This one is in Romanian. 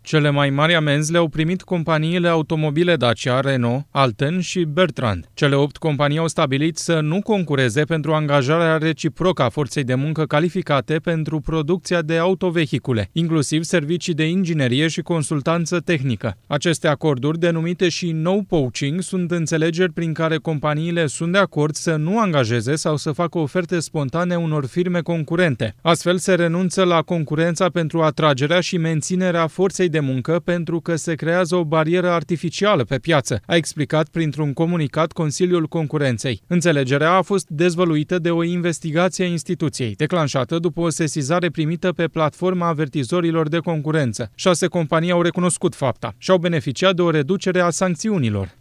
Cele mai mari amenzi le-au primit companiile automobile Dacia, Renault, Alten și Bertrand. Cele 8 companii au stabilit să nu concureze pentru angajarea reciprocă a forței de muncă calificate pentru producția de autovehicule, inclusiv servicii de inginerie și consultanță tehnică. Aceste acorduri, denumite și no poaching, sunt înțelegeri prin care companiile sunt de acord să nu angajeze sau să facă oferte spontane unor firme concurente. Astfel se renunță la concurența pentru atragerea și menținerea forței de muncă pentru că se creează o barieră artificială pe piață, a explicat printr-un comunicat Consiliul Concurenței. Înțelegerea a fost dezvăluită de o investigație a instituției, declanșată după o sesizare primită pe platforma avertizorilor de concurență. 6 companii au recunoscut fapta și au beneficiat de o reducere a sancțiunilor.